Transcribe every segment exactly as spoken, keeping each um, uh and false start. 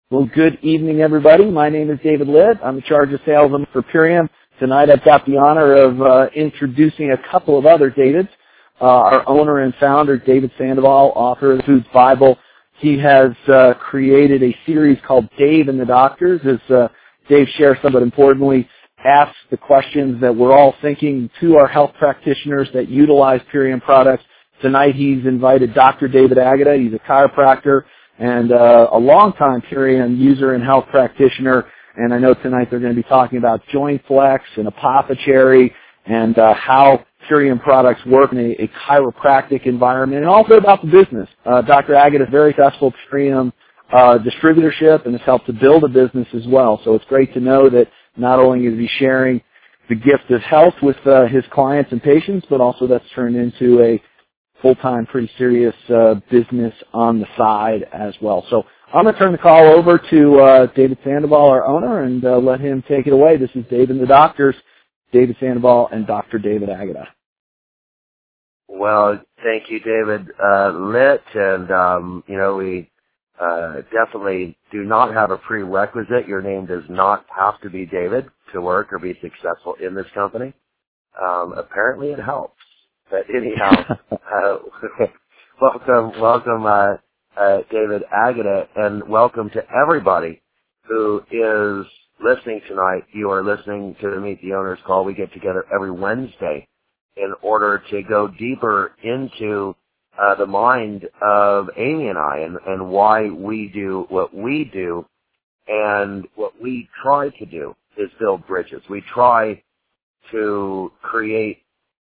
Well, good evening, everybody. My name is David Litt. I'm in charge of sales for Purium. Tonight I've got the honor of uh, introducing a couple of other Davids. Uh, our owner and founder, David Sandoval, author of the Foods Bible. He has uh, created a series called Dave and the Doctors, as uh, Dave shares some, but importantly, asks the questions that we're all thinking to our health practitioners that utilize Purium products. Tonight he's invited Doctor David Agata. He's a chiropractor and uh, a longtime Purium user and health practitioner. And I know tonight they're going to be talking about Joint Flex and Apothecary and uh, how Purium products work in a, a chiropractic environment, and also about the business. Uh, Doctor Agata is very successful Purium uh, distributorship and has helped to build a business as well. So it's great to know that not only is he sharing the gift of health with uh, his clients and patients, but also that's turned into a full-time, pretty serious uh, business on the side as well. So I'm going to turn the call over to uh, David Sandoval, our owner, and uh, let him take it away. This is Dave and the Doctors, David Sandoval and Doctor David Agata. Well, thank you, David uh, Litt, and, um, you know, we uh, definitely do not have a prerequisite. Your name does not have to be David to work or be successful in this company. Um, apparently it helps. But anyhow, uh, welcome, welcome, uh, uh, David Agata, and welcome to everybody who is listening tonight. You are listening to the Meet the Owners call. We get together every Wednesday in order to go deeper into uh, the mind of Amy and I, and, and why we do what we do. And what we try to do is build bridges. We try to create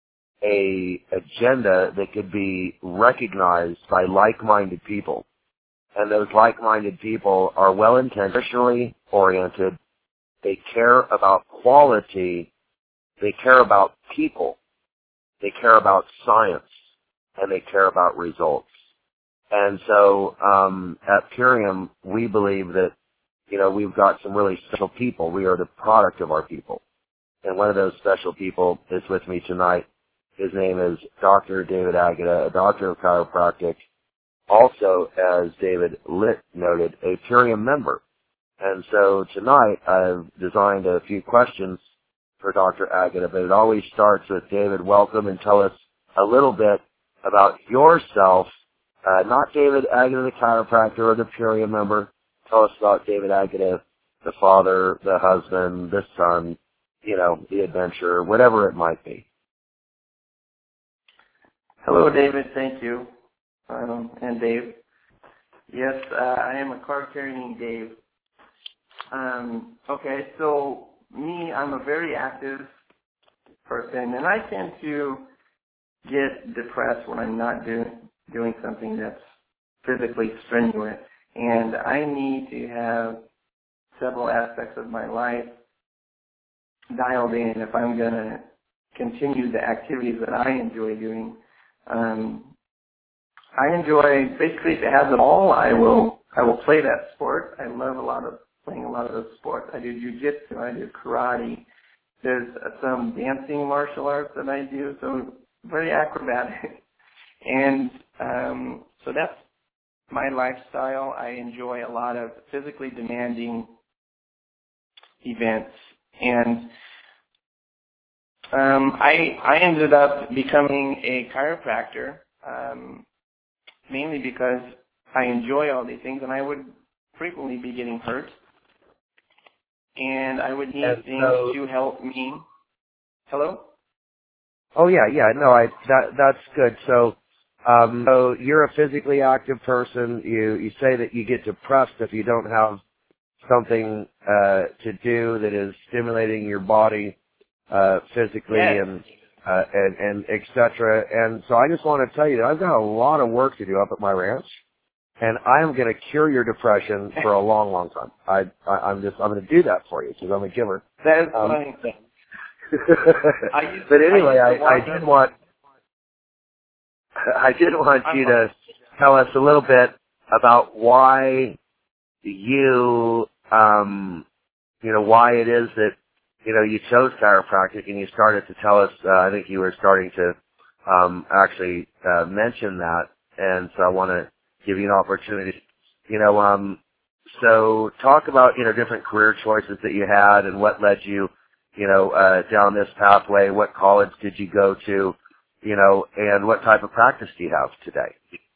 a agenda that could be recognized by like-minded people. And those like-minded people are well-intentionally oriented. They care about quality. They care about people. They care about science. And they care about results. And so um, at Purium, we believe that, you know, we've got some really special people. We are the product of our people. And one of those special people is with me tonight. His name is Doctor David Agata, a doctor of chiropractic, also, as David Litt noted, a Purium member. And so tonight I've designed a few questions for Doctor Agata, but it always starts with, David, welcome, and tell us a little bit about yourself, uh, not David Agata, the chiropractor or the Purium member. Tell us about David Agata, the father, the husband, the son, you know, the adventurer, whatever it might be. Hello, David. Thank you. Um, and Dave. Yes, uh, I am a card-carrying Dave. Um, okay, so me, I'm a very active person, and I tend to get depressed when I'm not do, doing something that's physically strenuous. And I need to have several aspects of my life dialed in if I'm going to continue the activities that I enjoy doing. Um, I enjoy, basically, if it has it all, I will I will play that sport. I love a lot of playing a lot of those sports. I do jiu-jitsu, I do karate. There's uh, some dancing martial arts that I do, so very acrobatic. And um, so that's my lifestyle. I enjoy a lot of physically demanding events. And Um, I, I ended up becoming a chiropractor, um, mainly because I enjoy all these things, and I would frequently be getting hurt, and I would need And things so, to help me. Hello? Oh yeah, yeah, no, I that that's good. So, um, so you're a physically active person. You you say that you get depressed if you don't have something uh, to do that is stimulating your body. Uh, physically Yes. and, uh, and, and et cetera. And so I just want to tell you that I've got a lot of work to do up at my ranch, and I am going to cure your depression for a long, long time. I, I, I'm just, I'm going to do that for you because I'm a giver. That is um, funny. But anyway, I, I, I did want, I did want I'm you fine. to tell us a little bit about why you, um, you know, why it is that, you know, you chose chiropractic, and you started to tell us, uh, I think you were starting to um, actually uh, mention that, and so I want to give you an opportunity. You know, um, so talk about, you know, different career choices that you had and what led you, you know, uh, down this pathway. What college did you go to, you know, and what type of practice do you have today?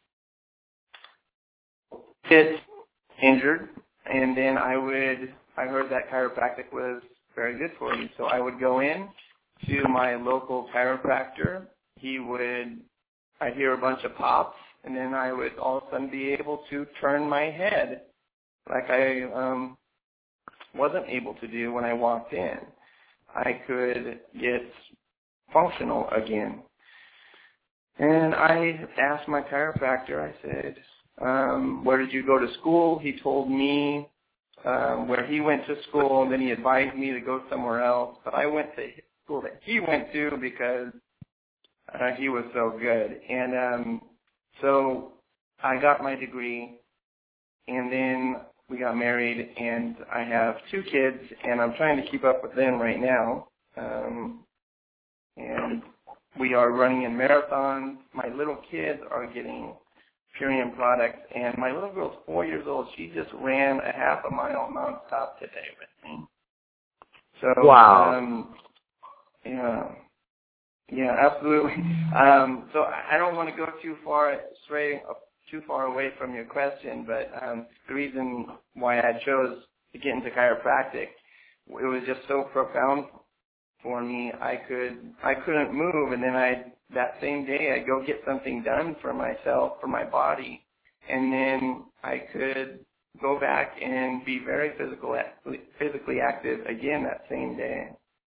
Get injured, and then I would, I heard that chiropractic was very good for you. So I would go in to my local chiropractor. He would, I'd hear a bunch of pops, and then I would all of a sudden be able to turn my head like I um, wasn't able to do when I walked in. I could get functional again. And I asked my chiropractor, I said, um, where did you go to school? He told me um, where he went to school, and then he advised me to go somewhere else. But I went to school that he went to because uh, he was so good. And um, so I got my degree, and then we got married, and I have two kids, and I'm trying to keep up with them right now. Um, and we are running in marathons. My little kids are getting Purium products, and my little girl's four years old. She just ran a half a mile nonstop today with me. So, wow. Um, yeah, yeah, absolutely. Um, so I don't want to go too far, stray too far away from your question, but um, the reason why I chose to get into chiropractic, it was just so profound for me. I could, I couldn't move, and then I, that same day, I'd go get something done for myself, for my body, and then I could go back and be very physical, physically active again that same day.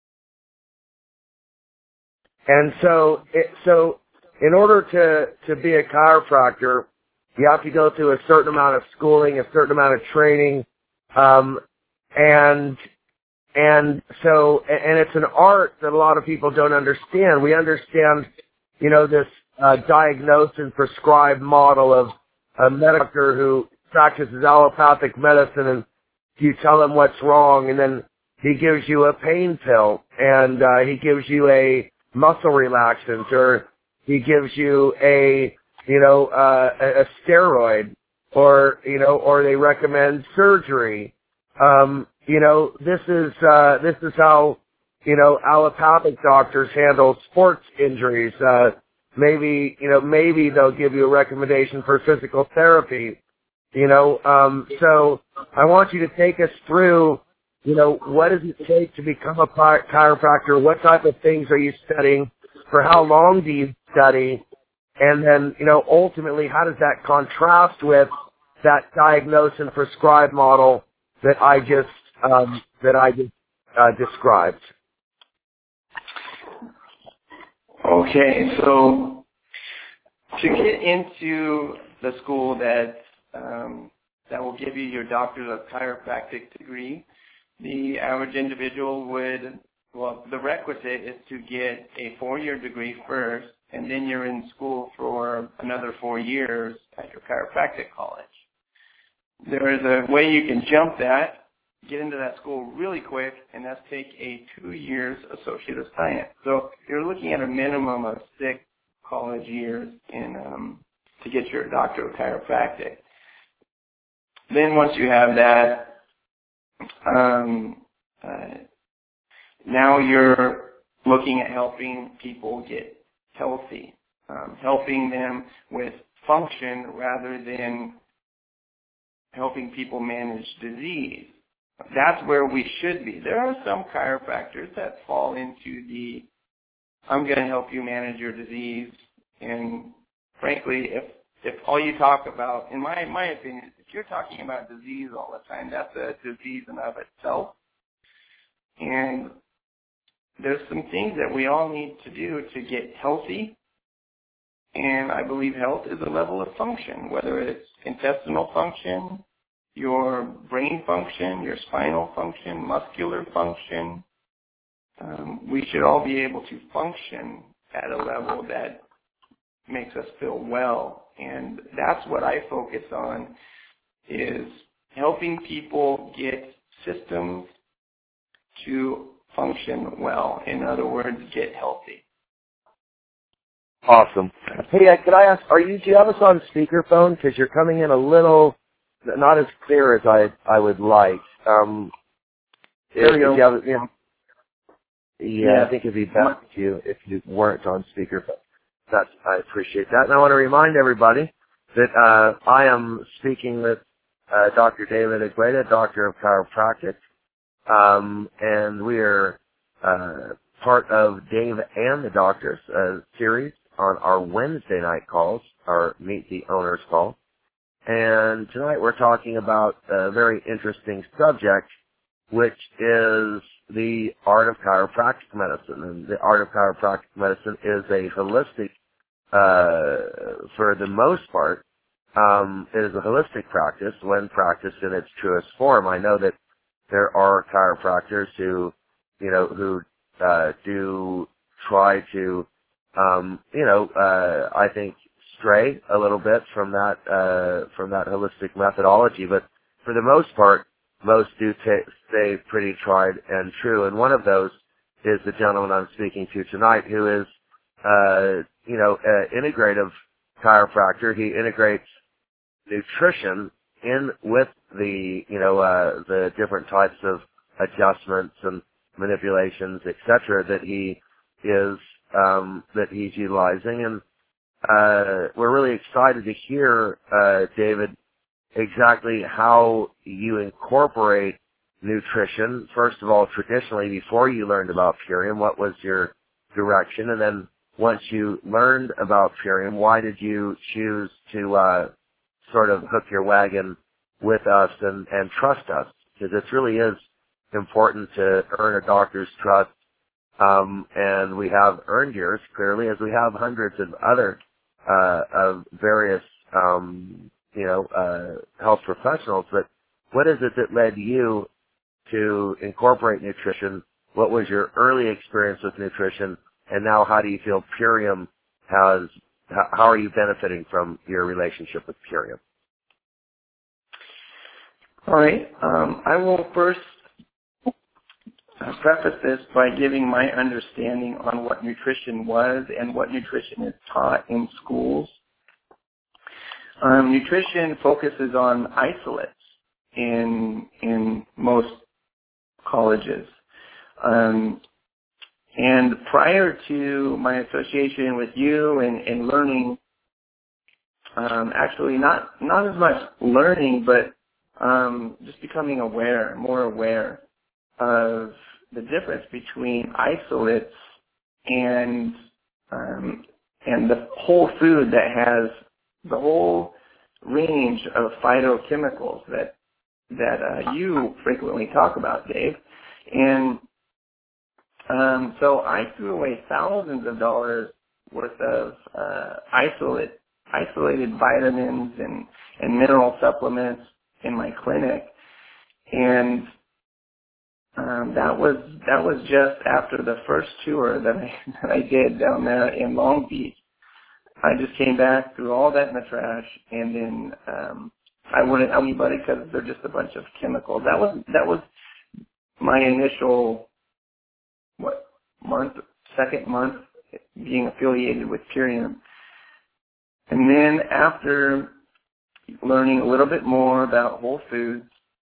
And so, it, so in order to, to be a chiropractor, you have to go through a certain amount of schooling, a certain amount of training, um, and and so, and it's an art that a lot of people don't understand. We understand, you know, this uh, diagnose and prescribe model of a medical doctor who practices allopathic medicine, and you tell him what's wrong, and then he gives you a pain pill, and uh, he gives you a muscle relaxant, or he gives you a, you know, uh, a, a steroid, or, you know, or they recommend surgery. Um, you know, this is, uh, this is how, you know, allopathic doctors handle sports injuries. Uh, maybe, you know, maybe they'll give you a recommendation for physical therapy, you know. Um, so I want you to take us through, you know, what does it take to become a chiropractor? What type of things are you studying? For how long do you study? And then, you know, ultimately, how does that contrast with that diagnose and prescribe model that I just um, that I just uh, described? Okay, so to get into the school that um, that will give you your doctorate of chiropractic degree, the average individual would, well, the requisite is to get a four-year degree first, and then you're in school for another four years at your chiropractic college. There is a way you can jump that, get into that school really quick, and that's take a two years Associate of Science. So you're looking at a minimum of six college years in um, to get your Doctor of Chiropractic. Then once you have that, um, uh, now you're looking at helping people get healthy, um, helping them with function rather than helping people manage disease. That's where we should be. There are some chiropractors that fall into the, I'm going to help you manage your disease. And frankly, if if all you talk about, in my my opinion, if you're talking about disease all the time, that's a disease in of itself. And there's some things that we all need to do to get healthy. And I believe health is a level of function, whether it's intestinal function, your brain function, your spinal function, muscular function. Um, we should all be able to function at a level that makes us feel well. And that's what I focus on, is helping people get systems to function well. In other words, get healthy. Awesome. Hey, uh, could I ask, are you, do you have us on speakerphone? Because you're coming in a little, not as clear as I I would like. Um, There if, we if go. you have, you know, yeah, Yeah. I think it'd be better if you if you weren't on speaker. But that's I appreciate that. And I want to remind everybody that uh, I am speaking with uh, Doctor David Agueda, Doctor of Chiropractic, um, and we are uh, part of Dave and the Doctors uh, series on our Wednesday night calls, our Meet the Owners call. And tonight we're talking about a very interesting subject, which is the art of chiropractic medicine. And the art of chiropractic medicine is a holistic, uh, for the most part, um, it is a holistic practice when practiced in its truest form. I know that there are chiropractors who, you know, who uh, do try to, um, you know, uh, I think stray a little bit from that uh, from that holistic methodology, but for the most part, most do t- stay pretty tried and true. And one of those is the gentleman I'm speaking to tonight, who is, uh, you know, an integrative chiropractor. He integrates nutrition in with the, you know, uh, the different types of adjustments and manipulations, et cetera, that he is, um, that he's utilizing. And, uh, we're really excited to hear, uh, David, exactly how you incorporate nutrition. First of all, traditionally, before you learned about Purium, what was your direction? And then once you learned about Purium, why did you choose to, uh, sort of hook your wagon with us and, and trust us? Because it really is important to earn a doctor's trust. Um, and we have earned yours, clearly, as we have hundreds of other, uh, of various, um, you know, uh, health professionals. But what is it that led you to incorporate nutrition? What was your early experience with nutrition? And now how do you feel Purium has, how are you benefiting from your relationship with Purium? All right. Um, I will first uh, preface this by giving my understanding on what nutrition was and what nutrition is taught in schools. Um, nutrition focuses on isolates in in most colleges. Um, and prior to my association with you and, and learning, um, actually not not as much learning, but um, just becoming aware, more aware of the difference between isolates and um, and the whole food that has the whole range of phytochemicals that that uh, you frequently talk about, Dave. And um, so I threw away thousands of dollars worth of uh, isolate, isolated vitamins and, and mineral supplements in my clinic. And um, that was that was just after the first tour that I, that I did down there in Long Beach. I just came back, threw all that in the trash, and then um, I wouldn't tell anybody because they're just a bunch of chemicals. That was that was my initial what month, second month being affiliated with Purium, and then after learning a little bit more about Whole Foods,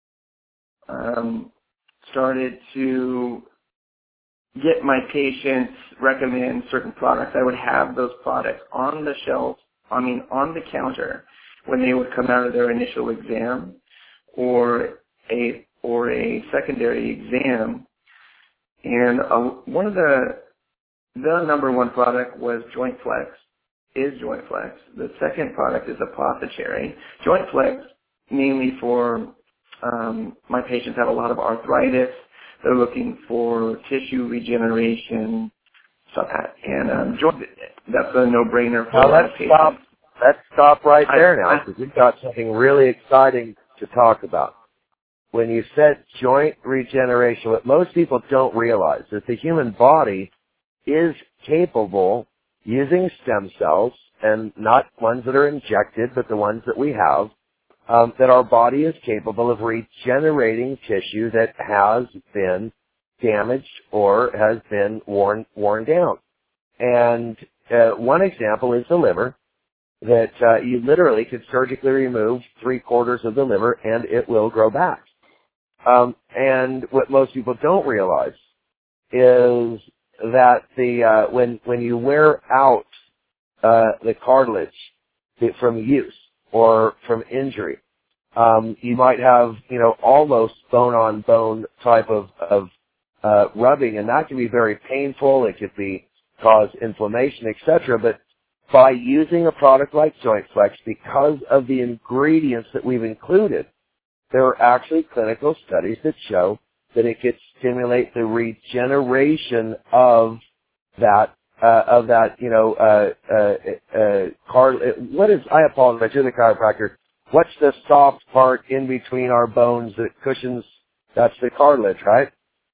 um, started to get my patients recommend certain products. I would have those products on the shelf, I mean on the counter, when they would come out of their initial exam or a or a secondary exam. And uh, one of the the number one product was Joint Flex, is Joint Flex. The second product is Apothecary. Joint Flex, mainly for um, my patients have a lot of arthritis. They're looking for tissue regeneration, stuff like that. And um, joint, that's a no-brainer for Now a lot let's of patients. stop. Let's stop right I, there now, I, because we've got something really exciting to talk about. When you said joint regeneration, what most people don't realize is the human body is capable, using stem cells, and not ones that are injected, but the ones that we have, um, that our body is capable of regenerating tissue that has been damaged or has been worn worn down. And uh, one example is the liver. that uh, you literally could surgically remove three quarters of the liver and it will grow back. Um, and what most people don't realize is that the uh, when when you wear out uh, the cartilage from use or from injury, um, you might have you know almost bone on bone type of of uh, rubbing, and that can be very painful. It could be cause inflammation, et cetera. But by using a product like JointFlex, because of the ingredients that we've included, there are actually clinical studies that show that it could stimulate the regeneration of that, uh, of that, you know, uh, uh, uh, car, what is, I apologize, you're the chiropractor. What's the soft part in between our bones that cushions, that's the cartilage, right?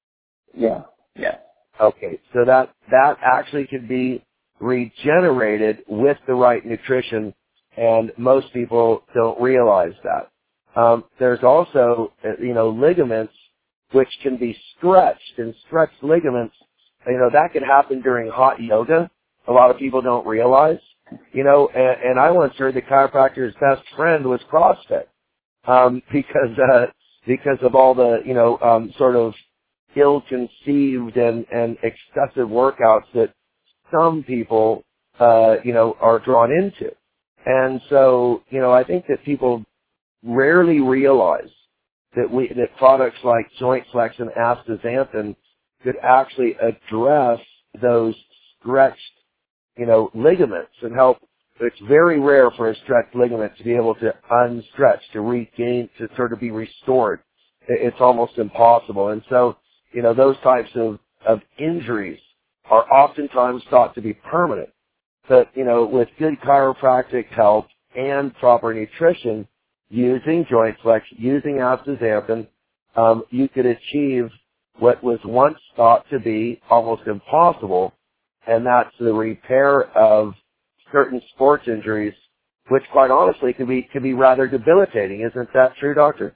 Yeah, yeah. Okay, so that, that actually can be regenerated with the right nutrition, and most people don't realize that. Um, there's also, you know, ligaments which can be stretched, and stretched ligaments, you know, that can happen during hot yoga. A lot of people don't realize, you know, and, and I once heard the chiropractor's best friend was CrossFit, um, because, uh, because of all the, you know, um, sort of ill-conceived and, and excessive workouts that some people, uh, you know, are drawn into. And so, you know, I think that people rarely realize that we, that products like JointFlex and astaxanthin could actually address those stretched, you know, ligaments and help. It's very rare for a stretched ligament to be able to unstretch, to regain, to sort of be restored. It's almost impossible. And so, you know, those types of, of injuries are oftentimes thought to be permanent. But, you know, with good chiropractic help and proper nutrition, using JointFlex, using astaxanthin, um, you could achieve what was once thought to be almost impossible, and that's the repair of certain sports injuries, which quite honestly could be could be rather debilitating. Isn't that true, Doctor?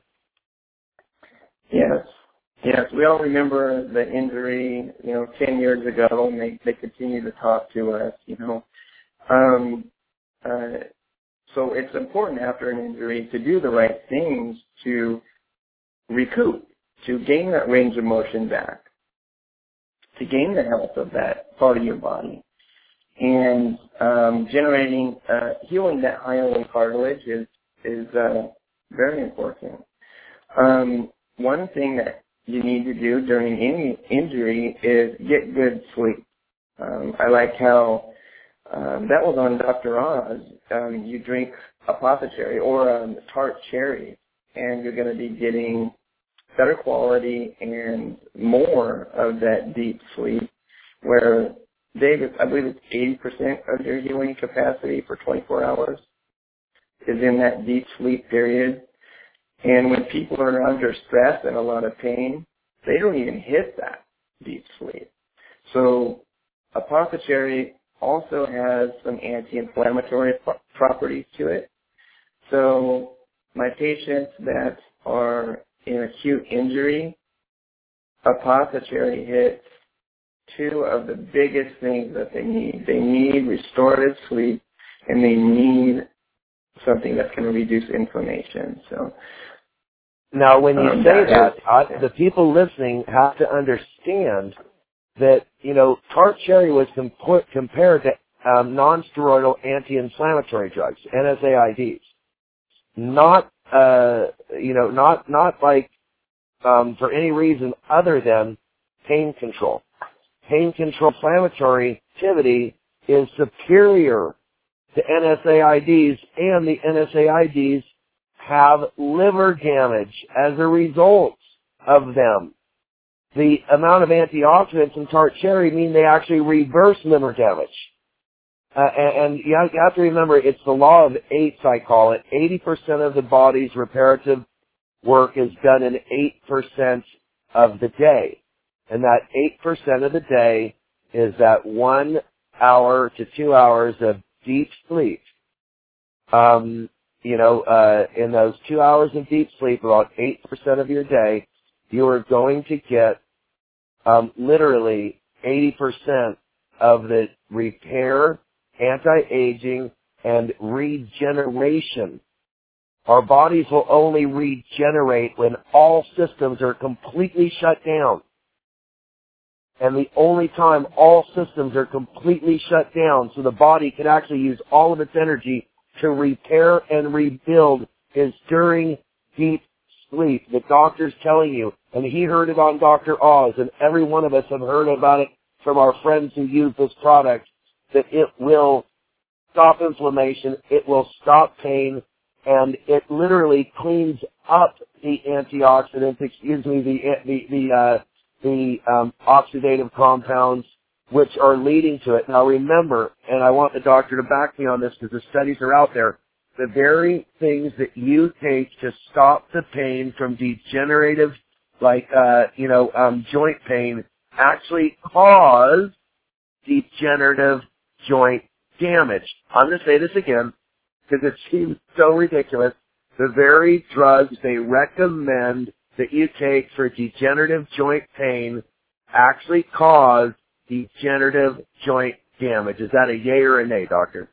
Yes. Yes, we all remember the injury, you know, ten years ago, and they, they continue to talk to us, you know. Um, uh, so it's important after an injury to do the right things to recoup, to gain that range of motion back, to gain the health of that part of your body. And um, generating, uh, healing that hyaline cartilage is, is uh, very important. Um, one thing that you need to do during any injury is get good sleep. Um, I like how um, that was on Doctor Oz. Um, you drink Apothecary or um, tart cherry, and you're going to be getting better quality and more of that deep sleep, where, David, I believe it's eighty percent of your healing capacity for twenty-four hours is in that deep sleep period. And when people are under stress and a lot of pain, they don't even hit that deep sleep. So Apothecary also has some anti-inflammatory pro- properties to it. So my patients that are in acute injury, Apothecary hits two of the biggest things that they need. They need restorative sleep, and they need something that's going to reduce inflammation. So now, when you um, say that, that, I, the people listening have to understand that, you know, tart cherry was comp- compared to um, non-steroidal anti-inflammatory drugs, N S A I Ds. Not, uh, you know, not, not like um, for any reason other than pain control. Pain control inflammatory activity is superior to N S A I Ds, and the N S A I Ds have liver damage as a result of them. The amount of antioxidants in tart cherry mean they actually reverse liver damage. Uh, and, and you have to remember, it's the law of eights, I call it. eighty percent of the body's reparative work is done in eight percent of the day. And that eight percent of the day is that one hour to two hours of deep sleep. Um, you know, uh, in those two hours of deep sleep, about eight percent of your day, you are going to get um, literally eighty percent of the repair, anti-aging, and regeneration. Our bodies will only regenerate when all systems are completely shut down. And the only time all systems are completely shut down so the body can actually use all of its energy to repair and rebuild is during deep sleep. The doctor's telling you, and he heard it on Doctor Oz, and every one of us have heard about it from our friends who use this product, that it will stop inflammation, it will stop pain, and it literally cleans up the antioxidants, excuse me, the the the uh, the um, oxidative compounds which are leading to it. Now remember, and I want the doctor to back me on this because the studies are out there, the very things that you take to stop the pain from degenerative, like, uh, you know, um, joint pain actually cause degenerative joint damage. I'm going to say this again because it seems so ridiculous. The very drugs they recommend that you take for degenerative joint pain actually cause degenerative joint damage. Is that a yay or a nay, doctor?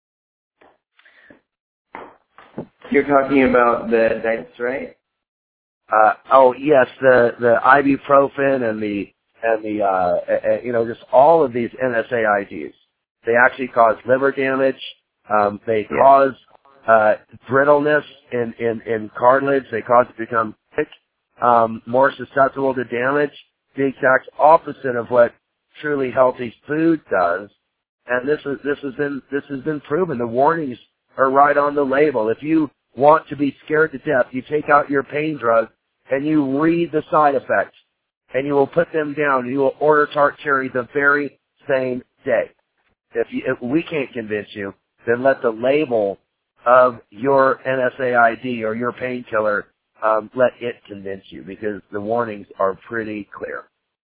You're talking about the diets, right? Uh, oh yes, the the ibuprofen and the and the uh, uh, you know, just all of these N S A I Ds. They actually cause liver damage. Um, they Yeah. cause uh, brittleness in, in in cartilage. They cause it to become thick, um, more susceptible to damage. The exact opposite of what truly healthy food does. And this is this has been this has been proven. The warnings are right on the label. If you want to be scared to death, you take out your pain drug and you read the side effects, and you will put them down. And you will order tart cherry the very same day. If, you, if we can't convince you, then let the label of your N S A I D or your painkiller um, let it convince you, because the warnings are pretty clear.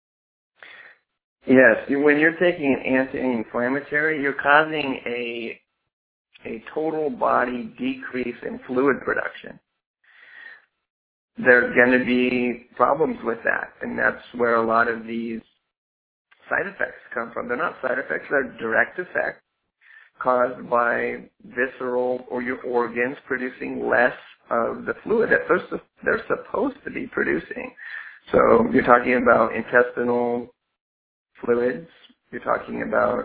Yes, when you're taking an anti-inflammatory, you're causing a a total body decrease in fluid production. There's going to be problems with that, and that's where a lot of these side effects come from. They're not side effects, they're direct effects caused by visceral or your organs producing less of the fluid that they're, su- they're supposed to be producing. So you're talking about intestinal fluids, you're talking about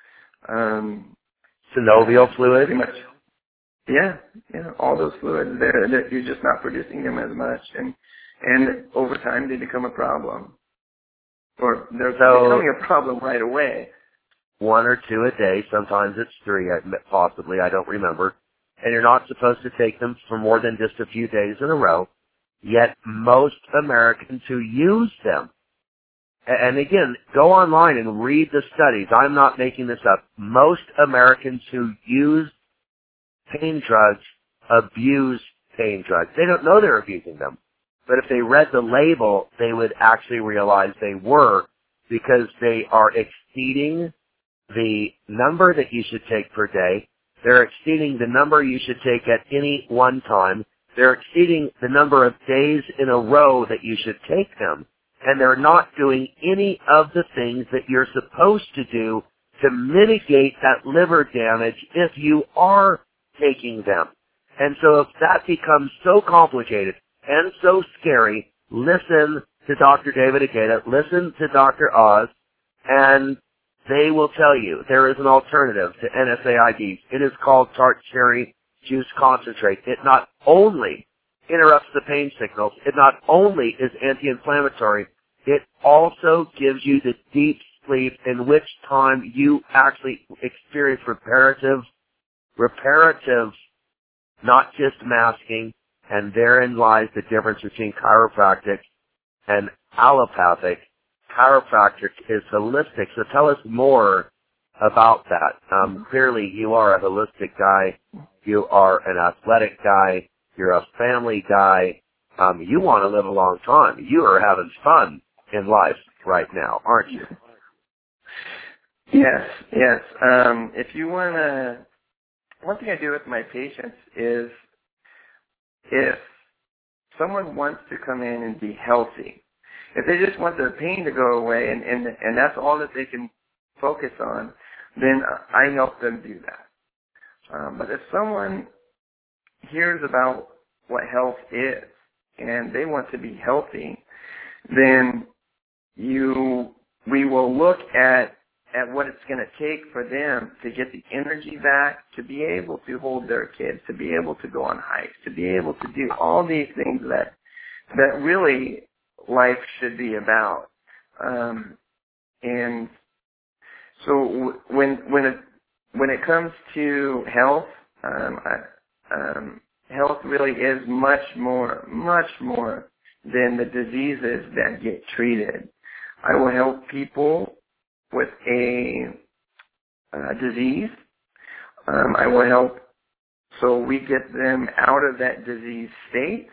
um, Synovial fluid? pretty much, yeah, yeah, all those fluids there, that you're just not producing them as much, and and over time they become a problem. Or they're So, becoming a problem right away. One or two a day, sometimes it's three, possibly, I don't remember. And you're not supposed to take them for more than just a few days in a row. Yet most Americans who use them, and again, go online and read the studies. I'm not making this up. Most Americans who use pain drugs abuse pain drugs. They don't know they're abusing them. But if they read the label, they would actually realize they were, because they are exceeding the number that you should take per day. They're exceeding the number you should take at any one time. They're exceeding the number of days in a row that you should take them. And they're not doing any of the things that you're supposed to do to mitigate that liver damage if you are taking them. And so if that becomes so complicated and so scary, listen to Doctor David Ikeda, listen to Doctor Oz, and they will tell you there is an alternative to N S A I Ds. It is called tart cherry juice concentrate. It not only interrupts the pain signals, it not only is anti-inflammatory, it also gives you the deep sleep in which time you actually experience reparative, reparative, not just masking, and therein lies the difference between chiropractic and allopathic. Chiropractic is holistic, so tell us more about that. Um, clearly, you are a holistic guy. You are an athletic guy. You're a family guy. Um, you want to live a long time. You are having fun in life right now, aren't you? Yes, yes. Um, if you want to, one thing I do with my patients is if someone wants to come in and be healthy, if they just want their pain to go away and, and, and that's all that they can focus on, then I help them do that. Um, but if someone hears about what health is and they want to be healthy, then you we will look at at what it's going to take for them to get the energy back, to be able to hold their kids, to be able to go on hikes, to be able to do all these things that that really life should be about. Um, and so w- when when it when it comes to health, um, I, um, health really is much more, much more than the diseases that get treated. I will help people with a uh, disease. Um, I will help so we get them out of that disease state,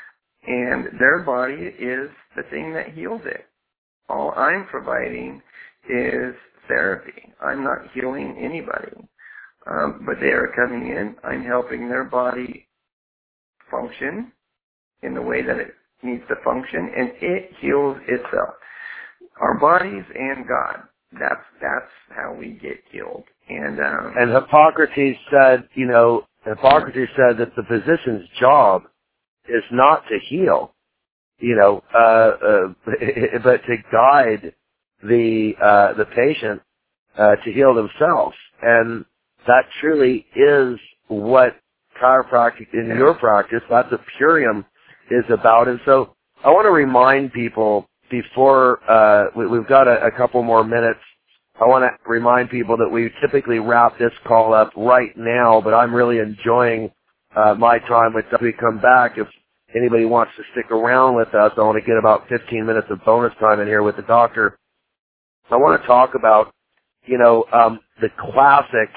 and their body is the thing that heals it. All I'm providing is therapy. I'm not healing anybody. Um, but they are coming in. I'm helping their body function in the way that it needs to function, and it heals itself. Our bodies and God. That's that's how we get healed. And um, and Hippocrates said, you know, Hippocrates said that the physician's job is not to heal, you know, uh, uh, but to guide the uh, the patient uh, to heal themselves. And that truly is what chiropractic in your practice, that's what Purium is about. And so I want to remind people before uh, we, we've got a, a couple more minutes, I want to remind people that we typically wrap this call up right now, but I'm really enjoying uh, my time with we come back. If anybody wants to stick around with us, I want to get about fifteen minutes of bonus time in here with the doctor. I want to talk about, you know, um, the classic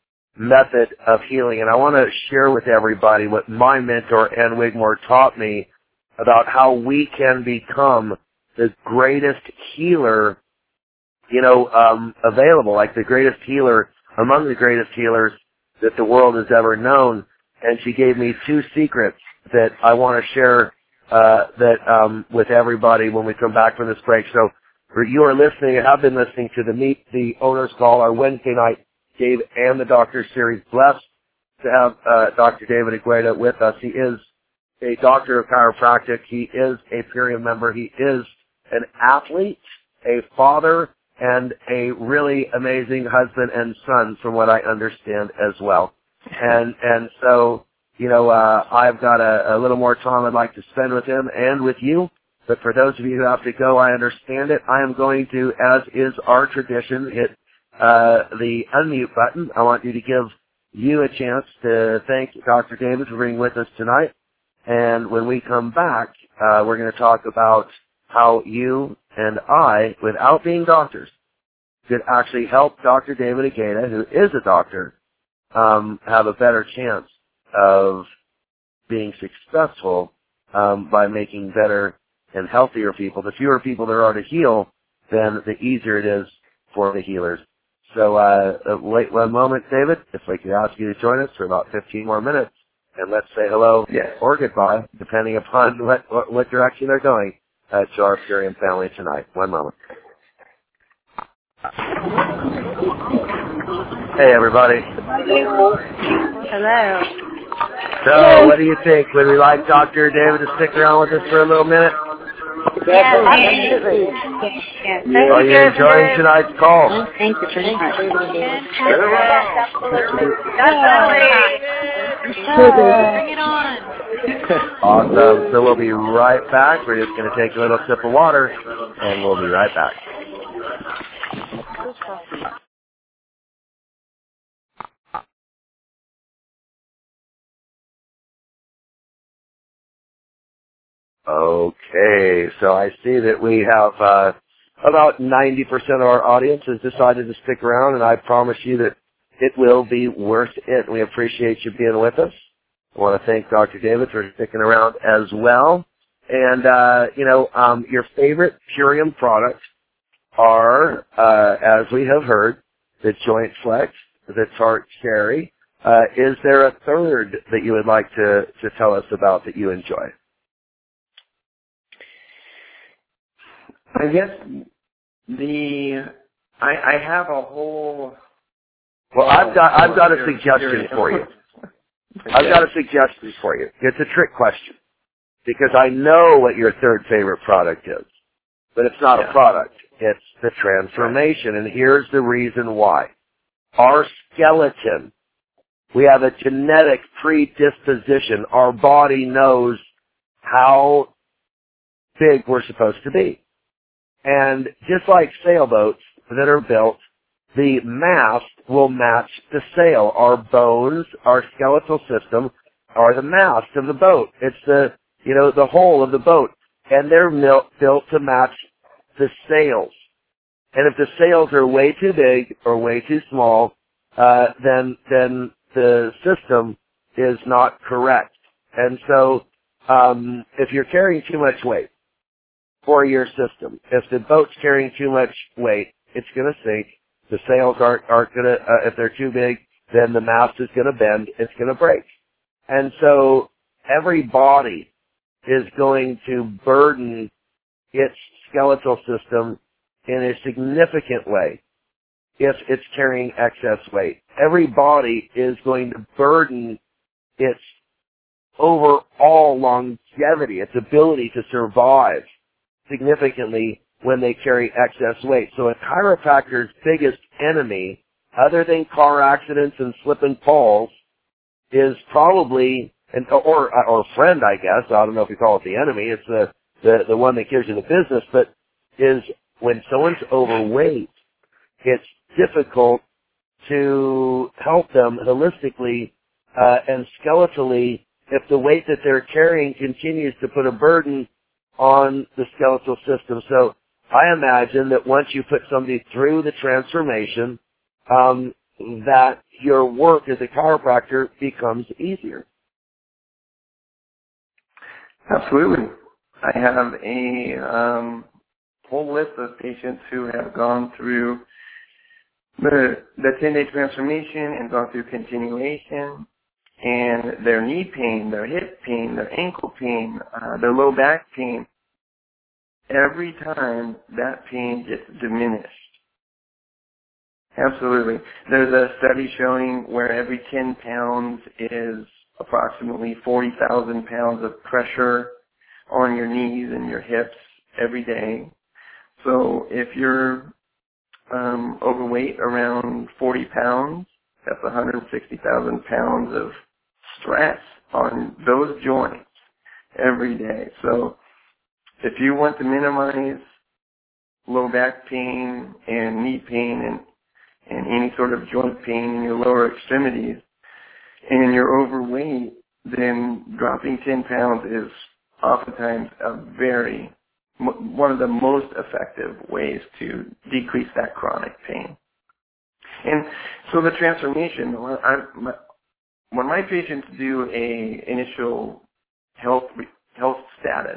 method of healing, and I want to share with everybody what my mentor, Ann Wigmore, taught me about how we can become the greatest healer, you know, um, available, like the greatest healer among the greatest healers that the world has ever known. And she gave me two secrets that I want to share uh, that um, with everybody when we come back from this break. So you are listening and have been listening to the Meet the Owners Call, our Wednesday night Dave and the Doctor series. Blessed to have uh, Doctor David Agueda with us. He is a doctor of chiropractic. He is a Purium member. He is an athlete, a father, and a really amazing husband and son, from what I understand as well. And and so, you know, uh, I've got a, a little more time I'd like to spend with him and with you. But for those of you who have to go, I understand it. I am going to, as is our tradition, hit uh, the unmute button. I want you to give you a chance to thank Doctor David for being with us tonight. And when we come back, uh, we're going to talk about how you and I, without being doctors, could actually help Doctor David Agueda, who is a doctor, um, have a better chance of being successful um, by making better and healthier people. The fewer people there are to heal, then the easier it is for the healers. So uh, wait one moment, David, if I could ask you to join us for about fifteen more minutes, and let's say hello yes. or goodbye, depending upon what, what, what direction they're going, uh, to our Purium family tonight. One moment. Hey, everybody. Hello. So, what do you think? Would we like Doctor David to stick around with us for a little minute? Yeah, absolutely. Yeah. Yeah. Are you enjoying tonight's call? Thank you very much. Bring it on. Awesome. So we'll be right back. We're just going to take a little sip of water, and we'll be right back. Okay, so I see that we have uh, about ninety percent of our audience has decided to stick around, and I promise you that it will be worth it. We appreciate you being with us. I want to thank Doctor David for sticking around as well. And, uh, you know, um, your favorite Purium products are, uh, as we have heard, the Joint Flex, the Tart Cherry. Uh, is there a third that you would like to, to tell us about that you enjoy? I guess the I, I have a whole Well, I've got I've got a You're- suggestion you're- for you. I've got a suggestion for you. It's a trick question because I know what your third favorite product is, but it's not Yeah. a product. It's the transformation, and here's the reason why. Our skeleton, we have a genetic predisposition. Our body knows how big we're supposed to be. And just like sailboats that are built, the mast will match the sail. Our bones, our skeletal system are the mast of the boat. It's the, you know, the hull of the boat. And they're mil- built to match the sails. And if the sails are way too big or way too small, uh, then, then the system is not correct. And so, um, if you're carrying too much weight for your system, if the boat's carrying too much weight, it's going to sink. The sails aren't, aren't going to, uh, if they're too big, then the mast is going to bend. It's going to break. And so every body is going to burden its skeletal system in a significant way if it's carrying excess weight. Every body is going to burden its overall longevity, its ability to survive significantly when they carry excess weight. So a chiropractor's biggest enemy, other than car accidents and slip and falls, is probably, an, or or friend, I guess. I don't know if you call it the enemy. It's the, the, the one that gives you the business, but is when someone's overweight, it's difficult to help them holistically uh, and skeletally if the weight that they're carrying continues to put a burden on the skeletal system. So I imagine that once you put somebody through the transformation, um, that your work as a chiropractor becomes easier. Absolutely. I have a um, whole list of patients who have gone through the the ten-day transformation and gone through continuation, and their knee pain, their hip pain, their ankle pain, uh, their low back pain, every time that pain gets diminished. Absolutely. There's a study showing where every ten pounds is approximately forty thousand pounds of pressure on your knees and your hips every day. So if you're um, overweight around forty pounds, that's one hundred sixty thousand pounds of stress on those joints every day. So if you want to minimize low back pain and knee pain and, and any sort of joint pain in your lower extremities, and you're overweight, then dropping ten pounds is oftentimes a very, one of the most effective ways to decrease that chronic pain. And so the transformation, when, I, my, when my patients do a initial health health status,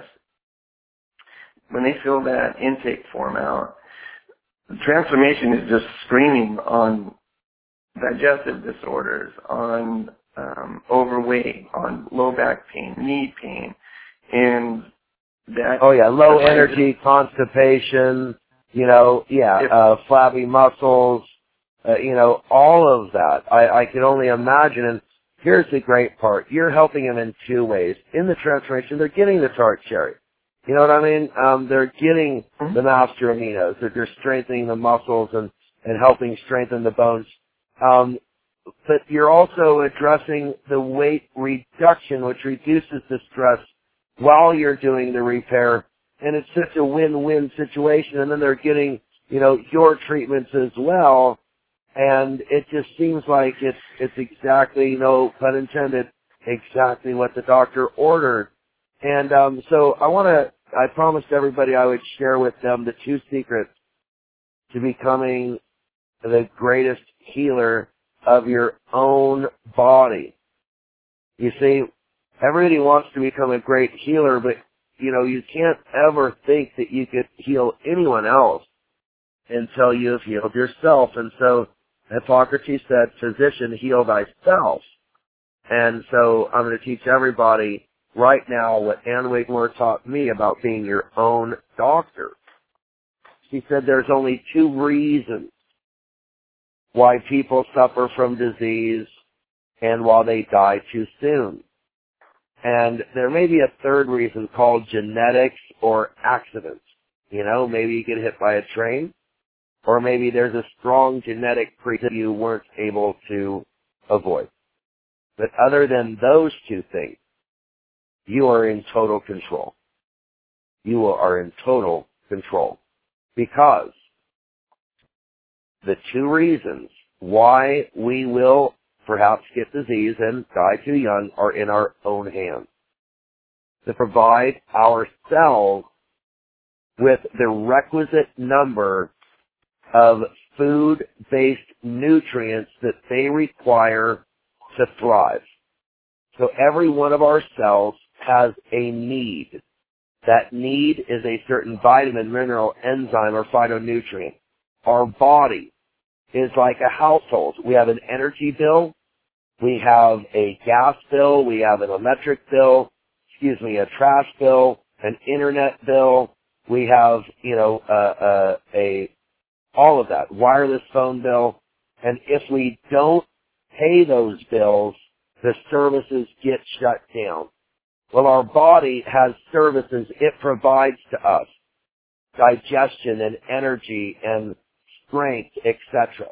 when they fill that intake form out, the transformation is just screaming on digestive disorders, on um, overweight, on low back pain, knee pain, and that. Oh yeah, low energy, just, constipation, you know, yeah, if, uh, flabby muscles, uh, you know, all of that. I, I can only imagine. And here's the great part: you're helping them in two ways. In the transformation, they're getting the tart cherry. You know what I mean? Um, they're getting mm-hmm. the master aminos. That they're strengthening the muscles and and helping strengthen the bones. Um, but you're also addressing the weight reduction, which reduces the stress while you're doing the repair. And it's such a win-win situation. And then they're getting, you know, your treatments as well. And it just seems like it's, it's exactly, no pun intended, exactly what the doctor ordered. And, um, so I want to, I promised everybody I would share with them the two secrets to becoming the greatest healer of your own body. You see, everybody wants to become a great healer, but, you know, you can't ever think that you could heal anyone else until you've healed yourself. And so Hippocrates said, physician, heal thyself. And so I'm going to teach everybody right now what Ann Wigmore taught me about being your own doctor. She said there's only two reasons why people suffer from disease and why they die too soon. And there may be a third reason called genetics or accidents. You know, maybe you get hit by a train, or maybe there's a strong genetic predisposition you weren't able to avoid. But other than those two things, you are in total control. You are in total control. Because the two reasons why we will perhaps get disease and die too young are in our own hands. To provide our cells with the requisite number of food-based nutrients that they require to thrive. So every one of our cells has a need. That need is a certain vitamin, mineral, enzyme, or phytonutrient. Our body is like a household. We have an energy bill, we have a gas bill, we have an electric bill, excuse me, a trash bill, an internet bill, we have, you know, uh, uh, a, all of that, wireless phone bill, and if we don't pay those bills, the services get shut down. Well, our body has services it provides to us, digestion and energy and strength, et cetera.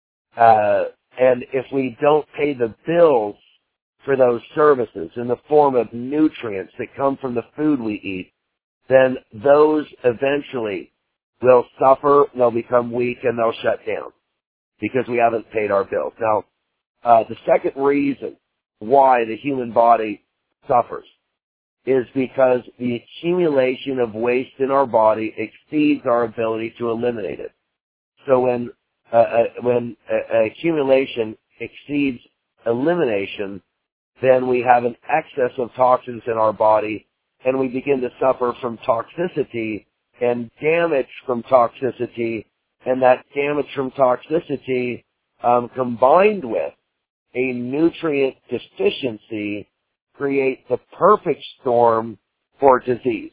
Uh, and if we don't pay the bills for those services in the form of nutrients that come from the food we eat, then those eventually will suffer, they'll become weak, and they'll shut down because we haven't paid our bills. Now, uh, the second reason why the human body suffers is because the accumulation of waste in our body exceeds our ability to eliminate it. So when uh, uh, when uh, accumulation exceeds elimination, then we have an excess of toxins in our body, and we begin to suffer from toxicity and damage from toxicity, and that damage from toxicity um, combined with a nutrient deficiency create the perfect storm for disease.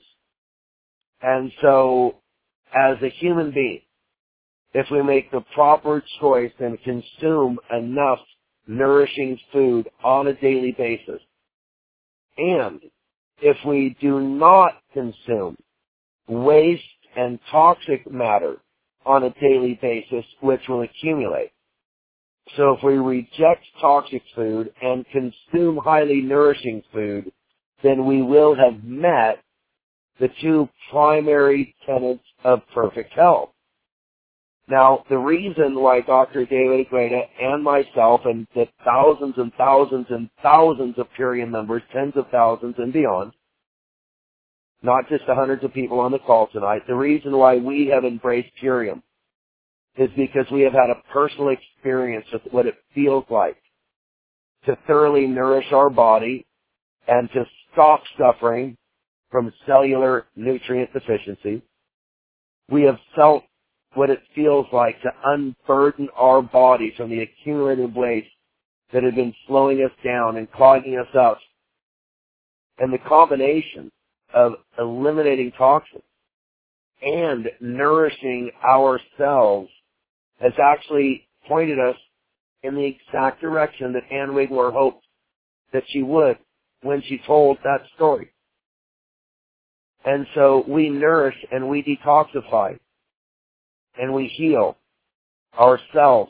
And so, as a human being, if we make the proper choice and consume enough nourishing food on a daily basis, and if we do not consume waste and toxic matter on a daily basis, which will accumulate. So if we reject toxic food and consume highly nourishing food, then we will have met the two primary tenets of perfect health. Now, the reason why Doctor David Agreda and myself and the thousands and thousands and thousands of Purium members, tens of thousands and beyond, not just the hundreds of people on the call tonight, the reason why we have embraced Purium is because we have had a personal experience with what it feels like to thoroughly nourish our body and to stop suffering from cellular nutrient deficiency. We have felt what it feels like to unburden our body from the accumulated waste that had been slowing us down and clogging us up. And the combination of eliminating toxins and nourishing ourselves has actually pointed us in the exact direction that Ann Wigmore hoped that she would when she told that story. And so we nourish and we detoxify and we heal ourselves.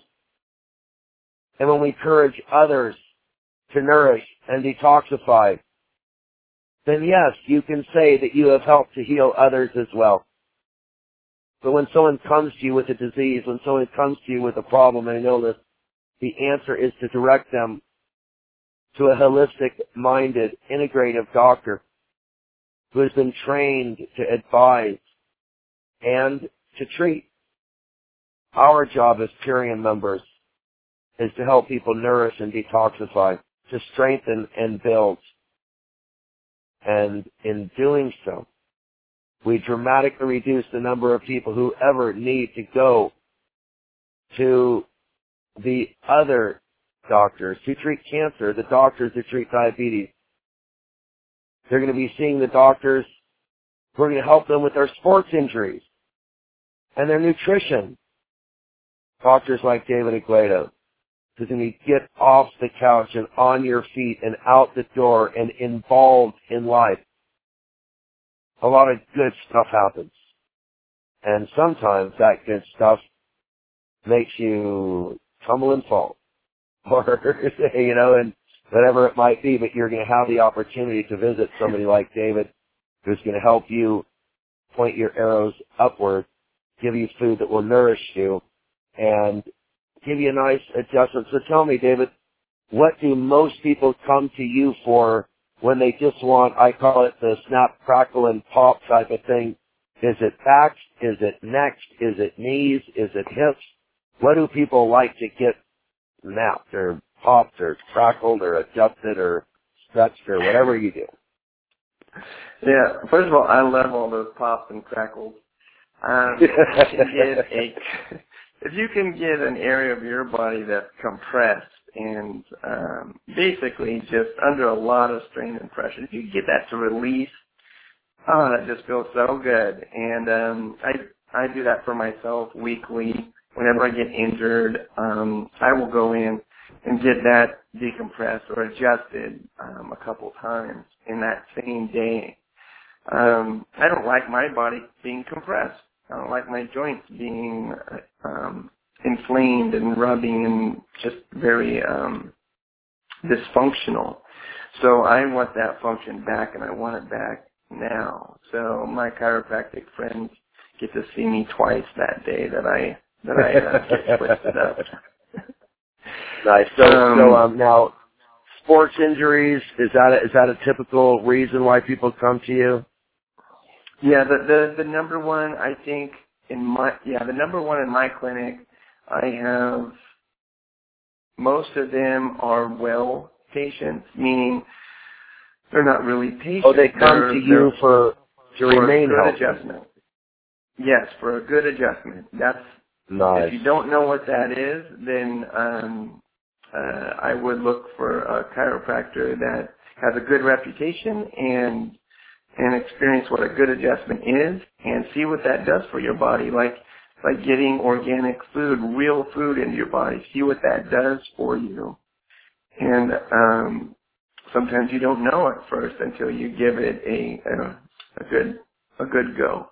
And when we encourage others to nourish and detoxify, then yes, you can say that you have helped to heal others as well. But when someone comes to you with a disease, when someone comes to you with a problem and an illness, the answer is to direct them to a holistic-minded, integrative doctor who has been trained to advise and to treat. Our job as Purium members is to help people nourish and detoxify, to strengthen and build. And in doing so, we dramatically reduce the number of people who ever need to go to the other doctors who treat cancer, the doctors who treat diabetes. They're going to be seeing the doctors who are going to help them with their sports injuries and their nutrition doctors like David Aguado, because when you get off the couch and on your feet and out the door and involved in life, a lot of good stuff happens. And sometimes that good stuff makes you tumble and fall. Or, you know, and whatever it might be, but you're going to have the opportunity to visit somebody like David who's going to help you point your arrows upward, give you food that will nourish you, and give you a nice adjustment. So tell me, David, what do most people come to you for when they just want, I call it the snap, crackle, and pop type of thing? Is it backs? Is it necks? Is it knees? Is it hips? What do people like to get snapped or popped or crackled or adjusted or stretched or whatever you do? Yeah, first of all, I love all those pops and crackles. Um, if, you can get a, if you can get an area of your body that's compressed and um, basically just under a lot of strain and pressure, if you get that to release, oh, that just feels so good. And um, I I do that for myself weekly. Whenever I get injured, um, I will go in and get that decompressed or adjusted um, a couple times in that same day. Um, I don't like my body being compressed. I don't like my joints being um, inflamed and rubbing and just very um, dysfunctional. So I want that function back, and I want it back now. So my chiropractic friends get to see me twice that day that I that I uh, get twisted up. Nice. So, um, so um, now, sports injuries, is that a, is that a typical reason why people come to you? Yeah, the, the the number one, I think, in my yeah, the number one in my clinic, I have most of them are well patients, meaning they're not really patients. Oh, they come they're, to you for to for remain a good healthy. adjustment. Yes, for a good adjustment. That's Nice. If you don't know what that is, then um, uh, I would look for a chiropractor that has a good reputation and and experience what a good adjustment is and see what that does for your body. Like like getting organic food, real food into your body. See what that does for you. And um, sometimes you don't know at first until you give it a a, a good a good go.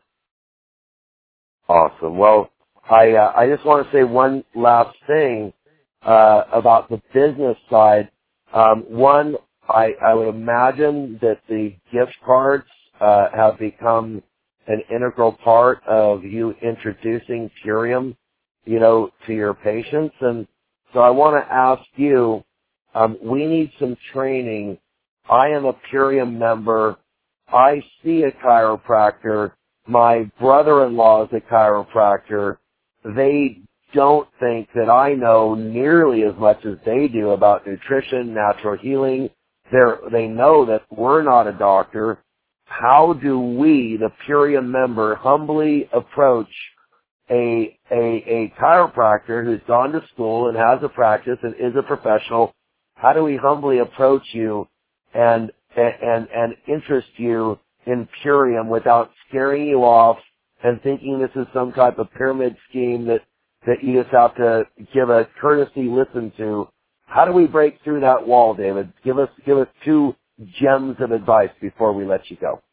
Awesome. Well, I uh, I just want to say one last thing uh, about the business side. Um, one, I, I would imagine that the gift cards uh, have become an integral part of you introducing Purium, you know, to your patients. And so I want to ask you, um, we need some training. I am a Purium member. I see a chiropractor. My brother-in-law is a chiropractor. They don't think that I know nearly as much as they do about nutrition, natural healing. They're, they know that we're not a doctor. How do we, the Purium member, humbly approach a, a, a chiropractor who's gone to school and has a practice and is a professional? How do we humbly approach you and, and, and interest you in Purium without scaring you off and thinking this is some type of pyramid scheme that, that you just have to give a courtesy listen to? How do we break through that wall, David? Give us, give us two gems of advice before we let you go.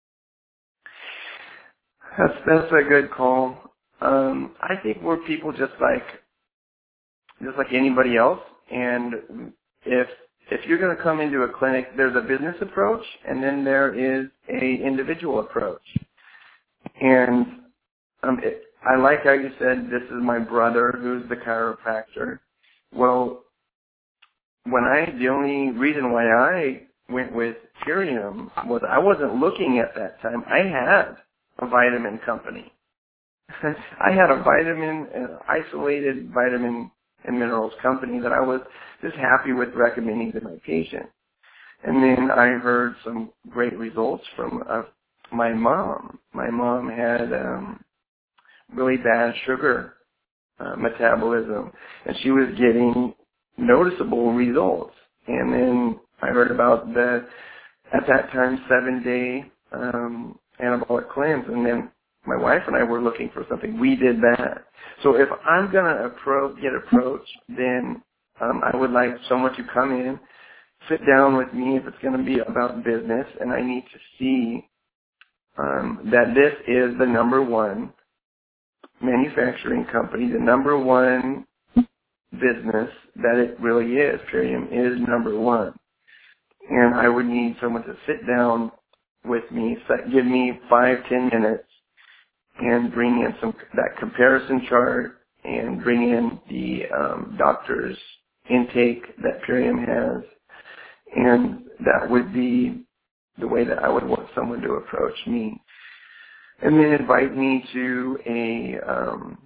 That's that's a good call. Um, I think we're people just like just like anybody else, and if if you're going to come into a clinic, there's a business approach, and then there is a individual approach. And um, it, I like how you said this is my brother who's the chiropractor. Well, when I the only reason why I went with Purium was I wasn't looking at that time. I had a vitamin company. I had a vitamin, an isolated vitamin and minerals company that I was just happy with recommending to my patients. And then I heard some great results from uh, my mom. My mom had um, really bad sugar uh, metabolism, and she was getting noticeable results. And then I heard about the, at that time, seven-day um, anabolic cleanse, and then my wife and I were looking for something, we did that. So if I'm going to approach, get approached, then um, I would like someone to come in, sit down with me if it's going to be about business, and I need to see um, that this is the number one manufacturing company, the number one business that it really is. Purium is number one. And I would need someone to sit down with me, set, give me five, ten minutes, and bring in some that comparison chart and bring in the um, doctor's intake that Purium has. And that would be the way that I would want someone to approach me. And then invite me to a um,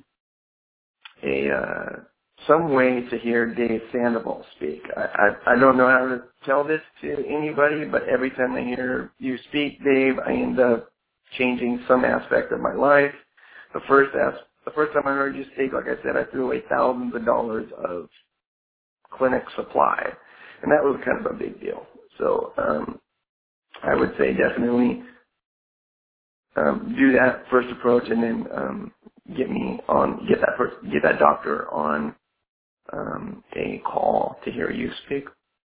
a uh, some way to hear Dave Sandoval speak. I, I I don't know how to tell this to anybody, but every time I hear you speak, Dave, I end up changing some aspect of my life. The first as, the first time I heard you speak, like I said, I threw away thousands of dollars of clinic supply, and that was kind of a big deal. So um, I would say definitely um, do that first approach, and then um, get me on, get that first, get that doctor on um, a call to hear you speak.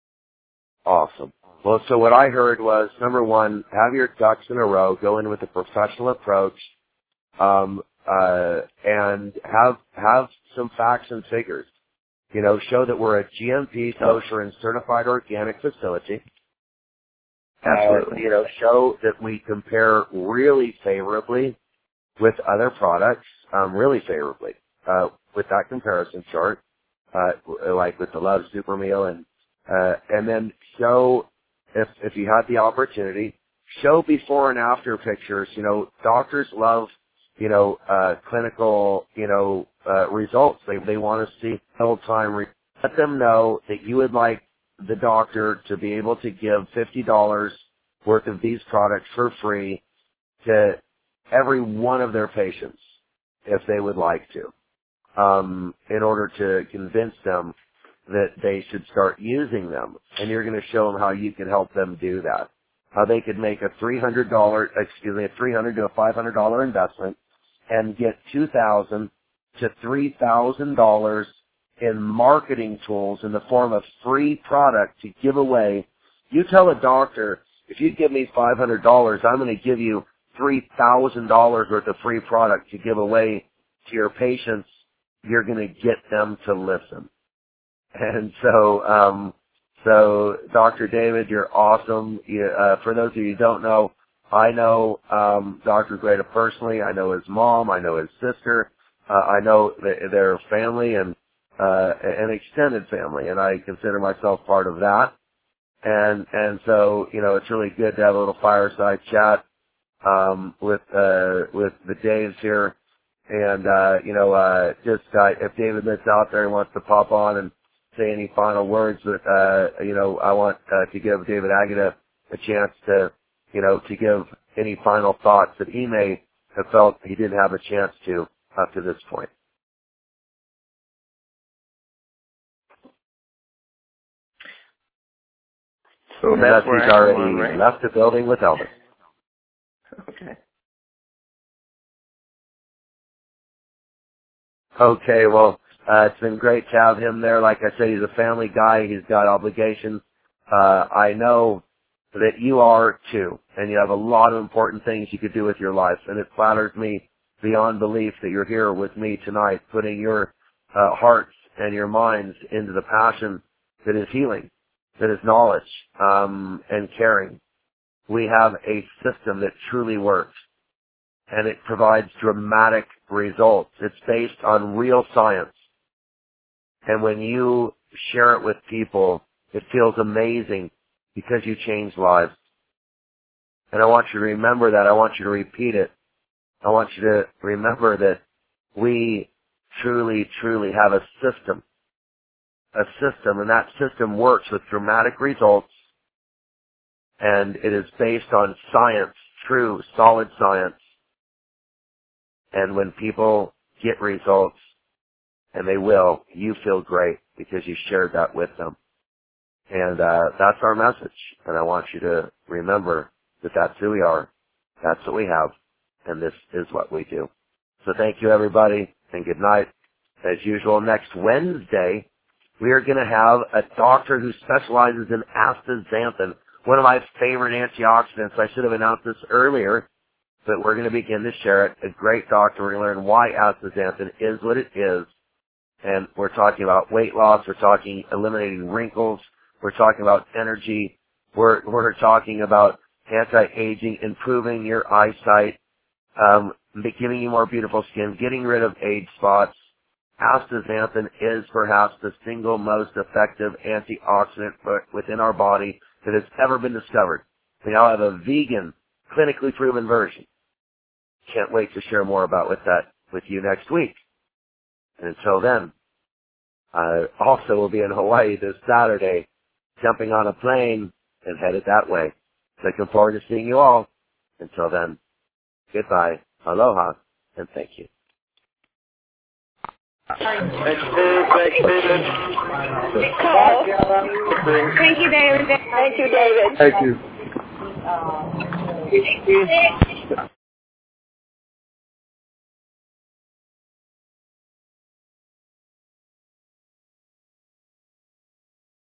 Awesome. Well, so what I heard was, number one, have your ducks in a row, go in with a professional approach, um, uh, and have have some facts and figures. You know, show that we're a G M P, kosher, and certified organic facility. Absolutely. Uh, you know, show that we compare really favorably with other products, um, really favorably, uh, with that comparison chart, uh, like with the Love Super Meal, and uh, and then show, if if you had the opportunity, show before and after pictures. You know, doctors love, you know, uh, clinical, you know, uh, results. They they want to see whole time. Re- Let them know that you would like the doctor to be able to give fifty dollars worth of these products for free to every one of their patients, if they would like to, um, in order to convince them that they should start using them. And you're going to show them how you can help them do that. How they could make a three hundred dollars, excuse me, a three hundred dollars to a five hundred dollars investment and get two thousand dollars to three thousand dollars in marketing tools in the form of free product to give away. You tell a doctor, if you give me five hundred dollars, I'm going to give you three thousand dollars worth of free product to give away to your patients. You're going to get them to listen. And so, um, so Doctor David, you're awesome. You, uh, for those of you who don't know, I know um, Doctor Greta personally. I know his mom. I know his sister. Uh, I know th- their family and uh, an extended family, and I consider myself part of that. And and so, you know, it's really good to have a little fireside chat um, with uh, with the Daves here. And uh, you know, uh, just uh, if David Litt's out there and wants to pop on and say any final words, that uh, you know, I want uh, to give David Agata a chance to, you know, to give any final thoughts that he may have felt he didn't have a chance to up to this point. So And that's that's where he's I already come on, right? left the building with Elvis. Okay. Okay, well, uh, it's been great to have him there. Like I said, he's a family guy. He's got obligations. Uh, I know that you are too, and you have a lot of important things you could do with your life, and it flatters me beyond belief that you're here with me tonight, putting your uh, hearts and your minds into the passion that is healing, that is knowledge, um, and caring. We have a system that truly works, and it provides dramatic results. It's based on real science. And when you share it with people, it feels amazing because you change lives. And I want you to remember that. I want you to repeat it. I want you to remember that we truly, truly have a system. A system, and that system works with dramatic results. And it is based on science, true, solid science. And when people get results, and they will, you feel great because you shared that with them. And uh, that's our message. And I want you to remember that that's who we are. That's what we have. and this is what we do. So thank you, everybody, and good night. As usual, next Wednesday, we are going to have a doctor who specializes in astaxanthin, one of my favorite antioxidants. I should have announced this earlier, but we're going to begin to share it. A great doctor. We're going to learn why astaxanthin is what it is. And we're talking about weight loss. We're talking eliminating wrinkles. We're talking about energy. We're, we're talking about anti-aging, improving your eyesight, um, giving you more beautiful skin, getting rid of age spots. Astaxanthin is perhaps the single most effective antioxidant within our body that has ever been discovered. We now have a vegan, clinically proven version. Can't wait to share more about with that with you next week. And until then, I also will be in Hawaii this Saturday, jumping on a plane and headed that way. Looking forward to seeing you all. Until then, goodbye, aloha, and thank you. Thank you, David. Thank you, David. Thank you. Thank you.